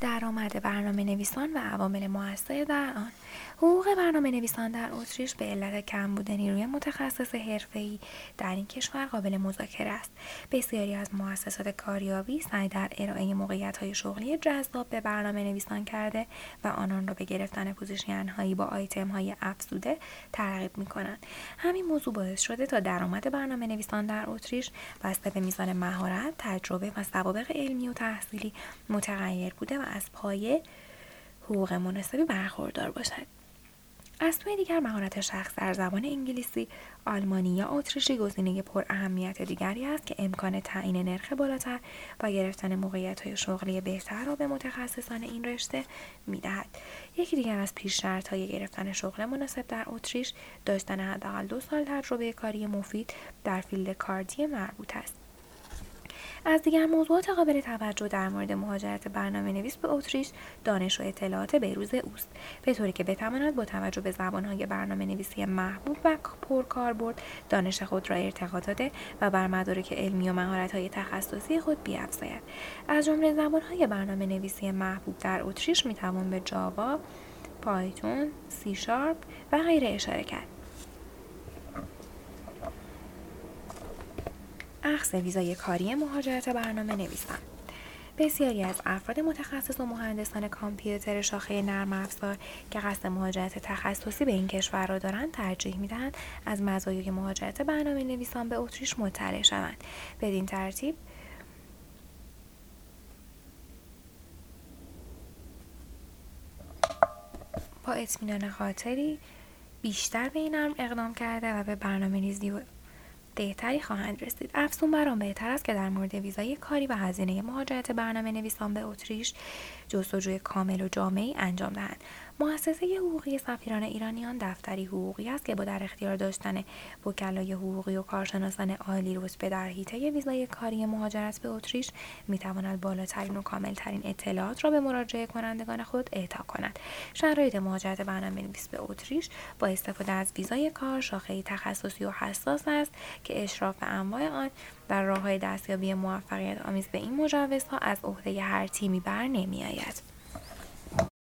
درآمد برنامه‌نویسان و عوامل مؤثر در آن. حقوق برنامه‌نویسان در اتریش به علت کمبود نیروی متخصص حرفه‌ای در این کشور قابل مذاکره است. بسیاری از مؤسسات کاریابی سعی در ارائه موقعیت‌های شغلی جذاب به برنامه‌نویسان کرده و آنان را به گرفتن پوزیشن‌هایی با آیتم‌های افزوده ترغیب می‌کنند. همین موضوع باعث شده تا درآمد برنامه‌نویسان در اتریش بسته به میزان مهارت، تجربه و سوابق علمی و تحصیلی متغیر بوده و از پایه حقوق مناسبی برخوردار باشد. از سوی دیگر مهارت شخص در زبان انگلیسی، آلمانی یا اتریشی گزینه پر اهمیت دیگری است که امکان تعیین نرخ بالاتر و گرفتن موقعیت‌های شغلی بهتر را به متخصصان این رشته می‌دهد. یکی دیگر از پیش شرط‌های گرفتن شغل مناسب در اتریش داشتن حداقل 2 سال تجربه کاری مفید در فیلد کاردی مربوط است. از دیگر موضوعات قابل توجه در مورد مهاجرت برنامه‌نویس به اتریش دانش و اطلاعات به‌روز اوست، به طوری که بتواند با توجه به زبان‌های برنامه‌نویسی محبوب و پرکاربرد دانش خود را ارتقا داده و بر مدارک علمی و مهارت‌های تخصصی خود بیفزاید. از جمله زبان‌های برنامه‌نویسی محبوب در اتریش می‌توان به جاوا، پایتون، سی شارپ و غیره اشاره کرد. اخذ ویزای کاری مهاجرت برنامه‌نویسان. بسیاری از افراد متخصص و مهندسان کامپیوتر شاخه نرم افزار که قصد مهاجرت تخصصی به این کشور را دارند ترجیح می‌دهند از مزایای مهاجرت برنامه‌نویسان به اتریش مطلع شوند. بدین ترتیب با اطمینان خاطری بیشتر به این امر اقدام کرده و به برنامه‌ریزی بهتری خواهند رسید. افزون بر آن بهتر است که در مورد ویزای کاری و هزینه مهاجرت برنامه‌نویسان به اتریش جستجوی کامل و جامعی انجام دهند. مؤسسه حقوقی سفیران ایرانیان دفتری حقوقی است که با در اختیار داشتن وکلای حقوقی و کارشناسان عالی رتبه در حیطه ویزای کاری مهاجرت به اتریش می‌تواند بالاترین و کاملترین اطلاعات را به مراجعه کنندگان خود اعطا کند. شرایط مهاجرت برنامه‌نویس به اتریش با استفاده از ویزای کار شاخه‌ای تخصصی و حساس است که اشراف انواع آن در راه‌های دستیابی موفقیت آمیز به این مجوزها از عهده هر تیمی بر نمی‌آید.